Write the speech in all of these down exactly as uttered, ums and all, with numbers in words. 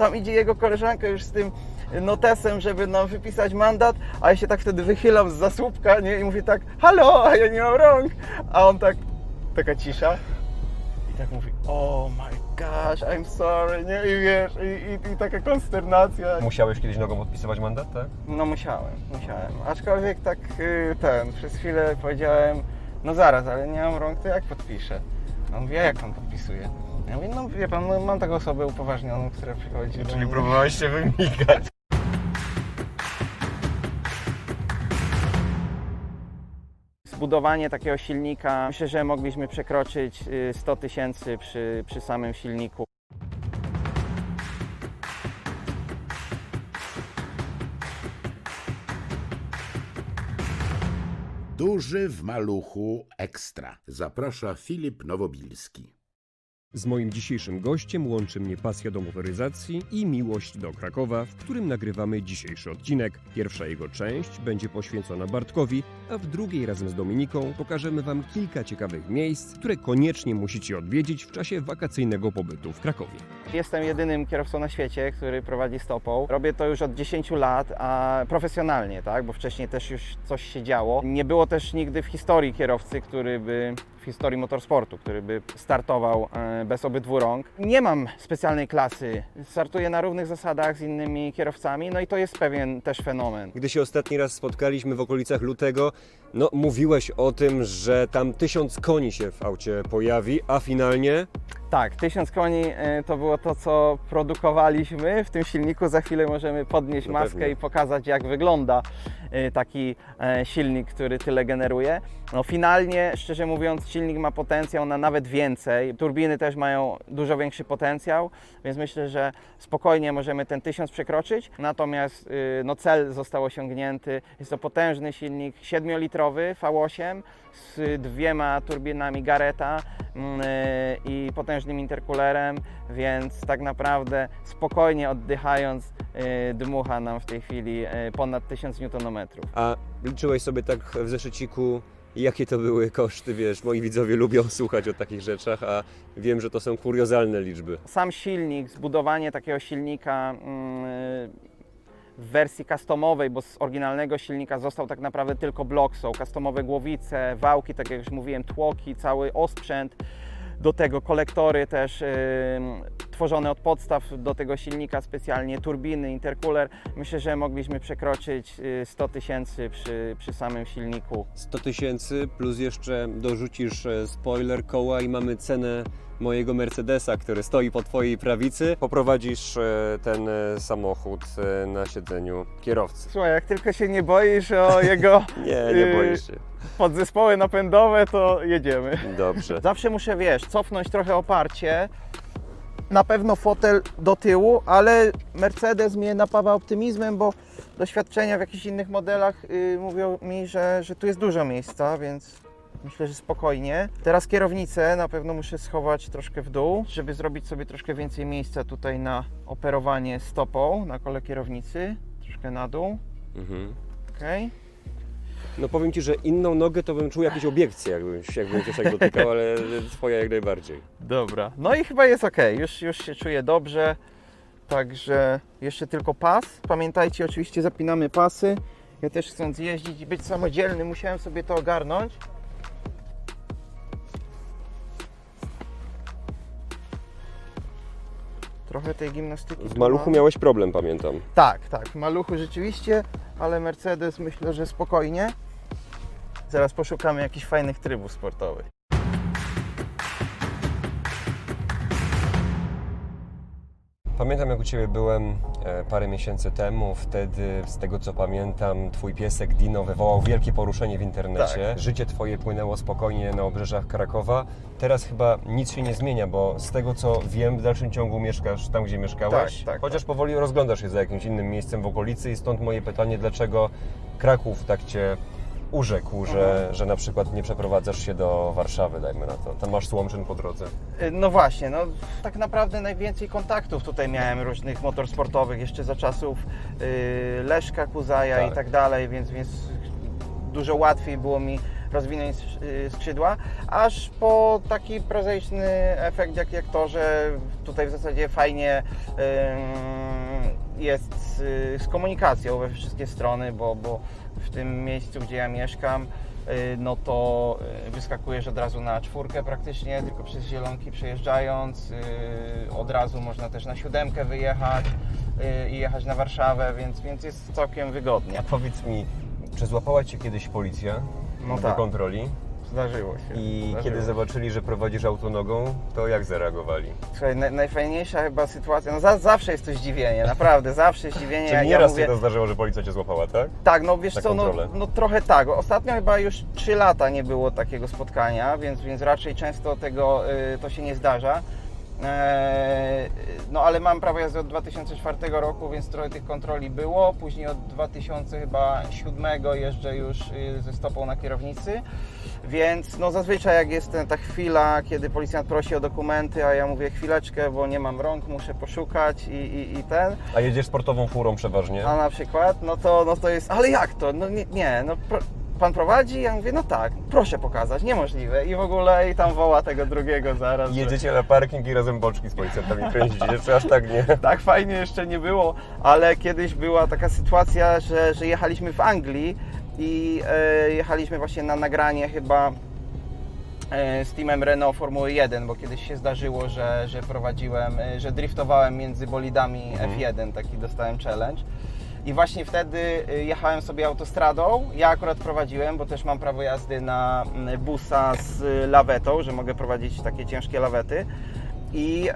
tam idzie jego koleżanka już z tym notesem, żeby nam wypisać mandat, a ja się tak wtedy wychylam z zasłupka, nie? I mówię tak, halo, a ja nie mam rąk. A on tak, taka cisza i tak mówi, oh my gosh, I'm sorry, nie? I wiesz, i, i, i taka konsternacja. Musiałeś kiedyś nogą podpisywać mandat, tak? No musiałem, musiałem. Aczkolwiek tak ten, przez chwilę powiedziałem, no zaraz, ale nie mam rąk, to jak podpiszę? No mówię, jak pan podpisuje? Ja mówię, no wie pan, no, mam taką osobę upoważnioną, która przychodzi. Czyli próbowałeś się wymigać. Zbudowanie takiego silnika, myślę, że mogliśmy przekroczyć sto tysięcy przy, przy samym silniku. Duży w maluchu ekstra. Zaprasza Filip Nowobilski. Z moim dzisiejszym gościem łączy mnie pasja do motoryzacji i miłość do Krakowa, w którym nagrywamy dzisiejszy odcinek. Pierwsza jego część będzie poświęcona Bartkowi, a w drugiej razem z Dominiką pokażemy Wam kilka ciekawych miejsc, które koniecznie musicie odwiedzić w czasie wakacyjnego pobytu w Krakowie. Jestem jedynym kierowcą na świecie, który prowadzi stopą. Robię to już od dziesięciu lat, a profesjonalnie, tak? Bo wcześniej też już coś się działo. Nie było też nigdy w historii kierowcy, który by w historii motorsportu, który by startował bez obydwu rąk. Nie mam specjalnej klasy, startuję na równych zasadach z innymi kierowcami, no i to jest pewien też fenomen. Gdy się ostatni raz spotkaliśmy w okolicach lutego, no mówiłeś o tym, że tam tysiąc koni się w aucie pojawi, a finalnie... Tak, tysiąc koni to było to, co produkowaliśmy w tym silniku. Za chwilę możemy podnieść no maskę pewnie. i pokazać, jak wygląda taki silnik, który tyle generuje. No finalnie, szczerze mówiąc, silnik ma potencjał na nawet więcej. Turbiny też mają dużo większy potencjał, więc myślę, że spokojnie możemy ten tysiąc przekroczyć. Natomiast no, cel został osiągnięty. Jest to potężny silnik siedmiolitrowy V osiem z dwiema turbinami Garretta i potężnym interkulerem, więc tak naprawdę spokojnie oddychając dmucha nam w tej chwili ponad tysiąc niutonometrów. A liczyłeś sobie tak w zeszyciku, jakie to były koszty? Wiesz, moi widzowie lubią słuchać o takich rzeczach, a wiem, że to są kuriozalne liczby. Sam silnik, zbudowanie takiego silnika w wersji customowej, bo z oryginalnego silnika został tak naprawdę tylko blok, są customowe głowice, wałki, tak jak już mówiłem, tłoki, cały osprzęt, do tego kolektory też yy, tworzone od podstaw do tego silnika specjalnie, turbiny, intercooler. Myślę, że mogliśmy przekroczyć sto tysięcy przy, przy samym silniku. sto tysięcy plus jeszcze dorzucisz spoiler, koła i mamy cenę mojego Mercedesa, który stoi po Twojej prawicy. Poprowadzisz ten samochód na siedzeniu kierowcy. Słuchaj, jak tylko się nie boisz o jego nie, nie boję się. podzespoły napędowe, to jedziemy. Dobrze. Zawsze muszę, wiesz, cofnąć trochę oparcie. Na pewno fotel do tyłu, ale Mercedes mnie napawa optymizmem, bo doświadczenia w jakichś innych modelach yy, mówią mi, że, że tu jest dużo miejsca, więc myślę, że spokojnie. Teraz kierownicę na pewno muszę schować troszkę w dół, żeby zrobić sobie troszkę więcej miejsca tutaj na operowanie stopą na kole kierownicy. Troszkę na dół. Mhm. Okay. No powiem Ci, że inną nogę to bym czuł jakieś obiekcje, jakbym, jakbym Cię tak dotykał, ale Twoja jak najbardziej. Dobra. No i chyba jest ok. Już, już się czuję dobrze. Także jeszcze tylko pas. Pamiętajcie, oczywiście zapinamy pasy. Ja też chcąc jeździć i być samodzielny, musiałem sobie to ogarnąć. Trochę tej gimnastyki. W maluchu miałeś problem, pamiętam. Tak, tak, w maluchu rzeczywiście, ale Mercedes myślę, że spokojnie. Zaraz poszukamy jakichś fajnych trybów sportowych. Pamiętam, jak u Ciebie byłem parę miesięcy temu, wtedy z tego co pamiętam Twój piesek Dino wywołał wielkie poruszenie w internecie. Tak. Życie Twoje płynęło spokojnie na obrzeżach Krakowa. Teraz chyba nic się nie zmienia, bo z tego co wiem w dalszym ciągu mieszkasz tam, gdzie mieszkałeś. Tak, tak, chociaż tak. Powoli rozglądasz się za jakimś innym miejscem w okolicy i stąd moje pytanie, dlaczego Kraków tak Cię urzekł, że, mhm. że na przykład nie przeprowadzasz się do Warszawy, dajmy na to. Tam masz Słomczyn po drodze. No właśnie, no tak naprawdę najwięcej kontaktów tutaj miałem różnych motorsportowych jeszcze za czasów yy, Leszka Kuzaja tak. i tak dalej, więc, więc dużo łatwiej było mi rozwinąć skrzydła, aż po taki prozaiczny efekt jak, jak to, że tutaj w zasadzie fajnie yy, jest z, z komunikacją we wszystkie strony, bo, bo w tym miejscu, gdzie ja mieszkam, no to wyskakujesz od razu na czwórkę praktycznie, tylko przez Zielonki przejeżdżając, od razu można też na siódemkę wyjechać i jechać na Warszawę, więc, więc jest całkiem wygodnie. A powiedz mi, czy złapała Cię kiedyś policja No do tak. kontroli? Zdarzyło się. I Zdarzyło. kiedy zobaczyli, że prowadzisz autonogą, to jak zareagowali? Słuchaj, na, najfajniejsza chyba sytuacja, no za, zawsze jest to zdziwienie, naprawdę, zawsze zdziwienie. Czyli jak nieraz ja mówię, Ci to zdarzyło, że policja Cię złapała, tak? Tak, no wiesz Na co, no, kontrolę. no trochę tak. Ostatnio chyba już trzy lata nie było takiego spotkania, więc, więc raczej często tego y, to się nie zdarza. Eee, no ale mam prawo jazdy od dwa tysiące czwartego roku, więc trochę tych kontroli było. Później od dwa tysiące siódmego jeżdżę już y, ze stopą na kierownicy. Więc no zazwyczaj jak jest ta chwila, kiedy policjant prosi o dokumenty, a ja mówię chwileczkę, bo nie mam rąk, muszę poszukać i, i, i ten. A jedziesz sportową furą przeważnie? A na przykład, no to, no to jest, ale jak to? No nie, nie no pro, pan prowadzi? Ja mówię, no tak, proszę pokazać, niemożliwe. I w ogóle i tam woła tego drugiego zaraz. że- Jedziecie na parking i razem boczki z policjantami kręcicie, czy aż tak nie? Tak fajnie jeszcze nie było, ale kiedyś była taka sytuacja, że, że jechaliśmy w Anglii i e, jechaliśmy właśnie na nagranie chyba e, z teamem Renault Formuły jeden, bo kiedyś się zdarzyło, że, że prowadziłem, e, że driftowałem między bolidami Mhm. F jeden, taki dostałem challenge. I właśnie wtedy e, jechałem sobie autostradą, ja akurat prowadziłem, bo też mam prawo jazdy na m, busa z lawetą, że mogę prowadzić takie ciężkie lawety. I,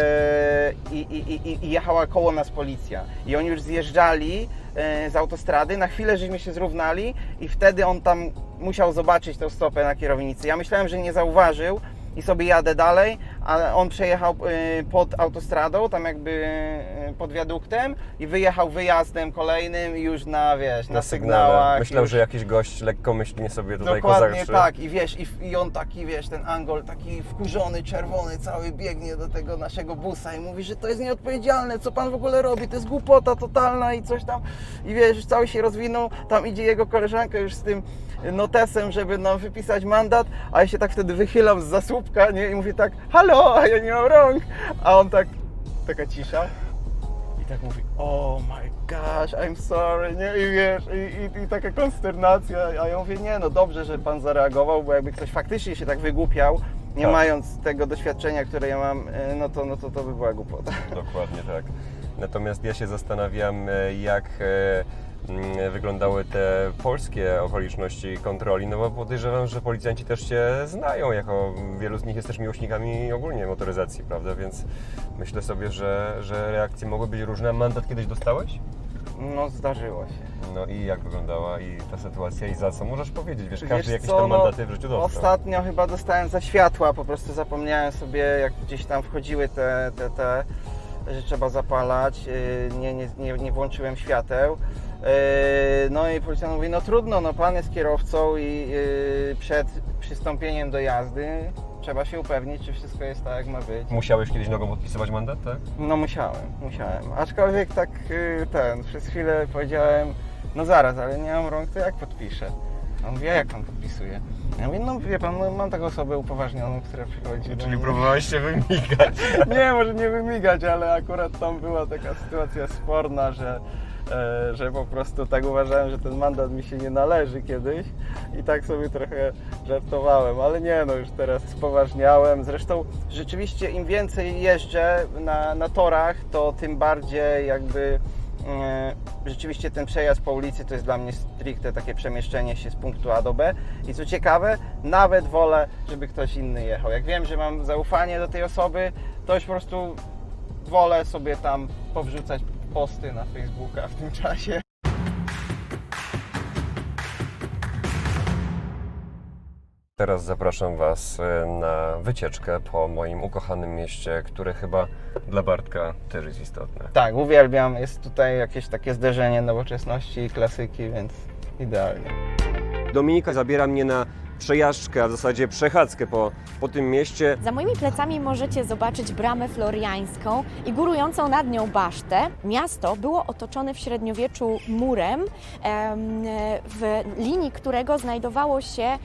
e, i, i, i, i jechała koło nas policja. I oni już zjeżdżali e, z autostrady, na chwilę żeśmy się zrównali i wtedy on tam musiał zobaczyć tę stopę na kierownicy. Ja myślałem, że nie zauważył i sobie jadę dalej, ale on przejechał e, pod autostradą, tam jakby e, pod wiaduktem i wyjechał wyjazdem kolejnym i już na, wiesz, na, Na sygnale. sygnałach. Myślał, już... że jakiś gość lekkomyślnie sobie tutaj Dokładnie kozakrzy. tak i wiesz, i, i on taki, wiesz, ten Angol taki wkurzony, czerwony, cały biegnie do tego naszego busa i mówi, że to jest nieodpowiedzialne, co pan w ogóle robi, to jest głupota totalna i coś tam. I wiesz, już cały się rozwinął, tam idzie jego koleżanka już z tym notesem, żeby nam wypisać mandat, a ja się tak wtedy wychylam z zasłupka, nie, i mówię tak, halo, a ja nie mam rąk, a on tak, taka cisza. I tak mówi, oh my gosh, I'm sorry, nie? I wiesz, i, i, i taka konsternacja, a ja mówię, nie, no dobrze, że pan zareagował, bo jakby ktoś faktycznie się tak wygłupiał, nie Tak. mając tego doświadczenia, które ja mam, no to, no to, to by była głupota. Dokładnie tak. Natomiast ja się zastanawiam, jak mm, wyglądały te polskie okoliczności kontroli, no bo podejrzewam, że policjanci też Cię znają, jako wielu z nich jest też miłośnikami ogólnie motoryzacji, prawda? Więc myślę sobie, że, że reakcje mogły być różne. Mandat kiedyś dostałeś? No zdarzyło się. No i jak wyglądała i ta sytuacja i za co? Możesz powiedzieć, wiesz, Wiesz każdy jakieś co, tam no, mandaty w życiu dostał. Ostatnio chyba dostałem za światła, po prostu zapomniałem sobie, jak gdzieś tam wchodziły te, te, te że trzeba zapalać, nie, nie, nie, nie włączyłem świateł. No i policjant mówi, no trudno, no pan jest kierowcą i przed przystąpieniem do jazdy trzeba się upewnić, czy wszystko jest tak, jak ma być. Musiałeś kiedyś nogą podpisywać mandat, tak? No musiałem, musiałem. Aczkolwiek tak ten, przez chwilę powiedziałem, no zaraz, ale nie mam rąk, to jak podpiszę? On mówi, a jak pan podpisuje? Ja mówię, no wie pan, no, mam taką osobę upoważnioną, która przychodzi do Czyli mnie. próbowałeś się wymigać. Nie, może nie wymigać, ale akurat tam była taka sytuacja sporna, że, e, że po prostu tak uważałem, że ten mandat mi się nie należy kiedyś i tak sobie trochę żartowałem, ale nie, no już teraz spoważniałem. Zresztą rzeczywiście im więcej jeżdżę na, na torach, to tym bardziej jakby e, rzeczywiście ten przejazd po ulicy to jest dla mnie stricte takie przemieszczenie się z punktu A do B i co ciekawe, nawet wolę, żeby ktoś inny jechał. Jak wiem, że mam zaufanie do tej osoby, to już po prostu wolę sobie tam powrzucać posty na Facebooka w tym czasie. Teraz zapraszam Was na wycieczkę po moim ukochanym mieście, które chyba dla Bartka też jest istotne. Tak, uwielbiam. Jest tutaj jakieś takie zderzenie nowoczesności i klasyki, więc idealnie. Dominika zabiera mnie na przejażdżkę, a w zasadzie przechadzkę po, po tym mieście. Za moimi plecami możecie zobaczyć bramę floriańską i górującą nad nią basztę. Miasto było otoczone w średniowieczu murem, em, w linii którego znajdowało się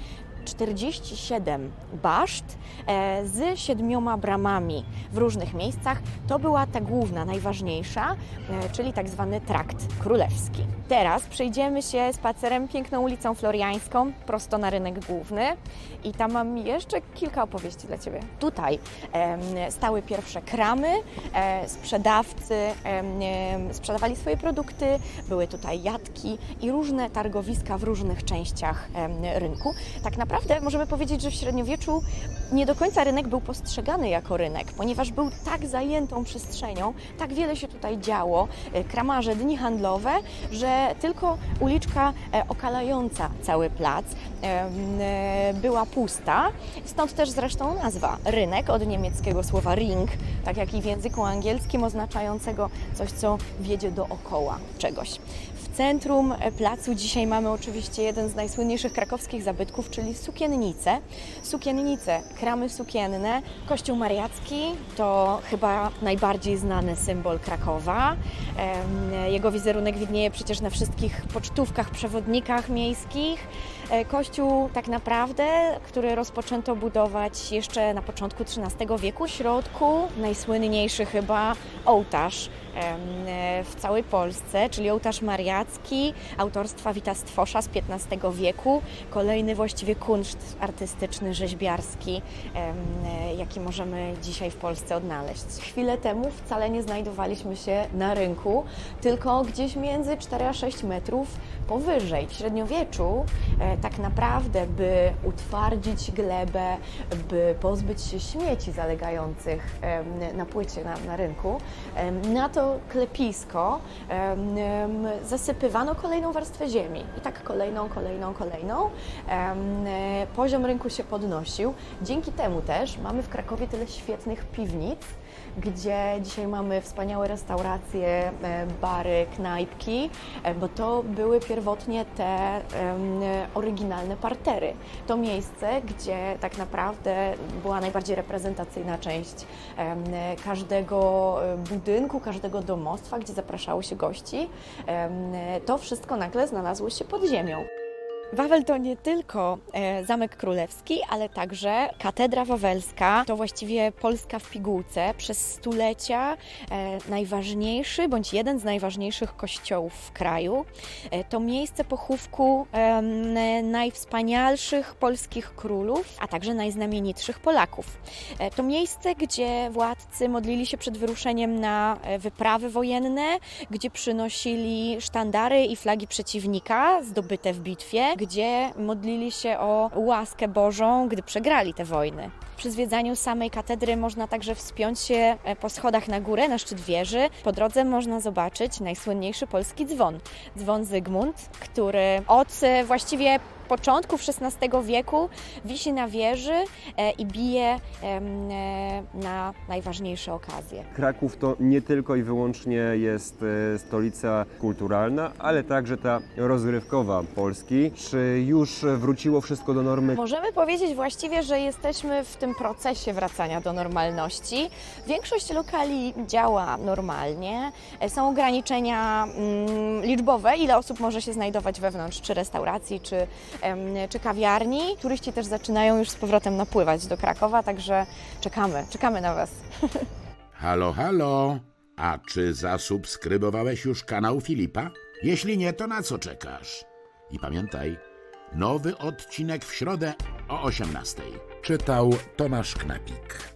czterdzieści siedem baszt e, z siedmioma bramami w różnych miejscach. To była ta główna, najważniejsza, e, czyli tak zwany trakt królewski. Teraz przejdziemy się spacerem piękną ulicą Floriańską prosto na rynek główny i tam mam jeszcze kilka opowieści dla Ciebie. Tutaj e, stały pierwsze kramy, e, sprzedawcy e, sprzedawali swoje produkty, były tutaj jatki i różne targowiska w różnych częściach e, rynku. Tak naprawdę możemy powiedzieć, że w średniowieczu nie do końca rynek był postrzegany jako rynek, ponieważ był tak zajętą przestrzenią, tak wiele się tutaj działo, e, kramarze, dni handlowe, że tylko uliczka e, okalająca cały plac e, e, była pusta. Stąd też zresztą nazwa rynek od niemieckiego słowa ring, tak jak i w języku angielskim oznaczającego coś, co wiedzie dookoła czegoś. W centrum placu dzisiaj mamy oczywiście jeden z najsłynniejszych krakowskich zabytków, czyli sukiennice. Sukiennice, kramy sukienne. Kościół Mariacki to chyba najbardziej znany symbol Krakowa. Jego wizerunek widnieje przecież na wszystkich pocztówkach, przewodnikach miejskich. Kościół tak naprawdę, który rozpoczęto budować jeszcze na początku trzynastego wieku. W środku najsłynniejszy chyba ołtarz w całej Polsce, czyli ołtarz mariacki autorstwa Wita Stwosza z piętnastego wieku. Kolejny właściwie kunszt artystyczny, rzeźbiarski, jaki możemy dzisiaj w Polsce odnaleźć. Chwilę temu wcale nie znajdowaliśmy się na rynku, tylko gdzieś między cztery a sześć metrów powyżej. W średniowieczu tak naprawdę, by utwardzić glebę, by pozbyć się śmieci zalegających na płycie na, na rynku, na to klepisko zasypywano kolejną warstwę ziemi. I tak kolejną, kolejną, kolejną. Poziom rynku się podnosił. Dzięki temu też mamy w Krakowie tyle świetnych piwnic, gdzie dzisiaj mamy wspaniałe restauracje, bary, knajpki, bo to były pierwotnie te oryginalne partery. To miejsce, gdzie tak naprawdę była najbardziej reprezentacyjna część każdego budynku, każdego domostwa, gdzie zapraszało się gości. To wszystko nagle znalazło się pod ziemią. Wawel to nie tylko e, Zamek Królewski, ale także Katedra Wawelska. To właściwie Polska w pigułce. Przez stulecia e, najważniejszy, bądź jeden z najważniejszych kościołów w kraju. E, to miejsce pochówku e, najwspanialszych polskich królów, a także najznamienitszych Polaków. E, to miejsce, gdzie władcy modlili się przed wyruszeniem na wyprawy wojenne, gdzie przynosili sztandary i flagi przeciwnika zdobyte w bitwie, gdzie modlili się o łaskę Bożą, gdy przegrali te wojny. Przy zwiedzaniu samej katedry można także wspiąć się po schodach na górę, na szczyt wieży. Po drodze można zobaczyć najsłynniejszy polski dzwon. Dzwon Zygmunt, który od właściwie początków szesnastego wieku wisi na wieży i bije na najważniejsze okazje. Kraków to nie tylko i wyłącznie jest stolica kulturalna, ale także ta rozrywkowa Polski. Czy już wróciło wszystko do normy? Możemy powiedzieć właściwie, że jesteśmy w tym procesie wracania do normalności. Większość lokali działa normalnie. Są ograniczenia mm, liczbowe, ile osób może się znajdować wewnątrz, czy restauracji, czy czy kawiarni. Turyści też zaczynają już z powrotem napływać do Krakowa, także czekamy, czekamy na Was. Halo, halo, a czy zasubskrybowałeś już kanał Filipa? Jeśli nie, to na co czekasz? I pamiętaj, nowy odcinek w środę o osiemnastej. Czytał Tomasz Knapik.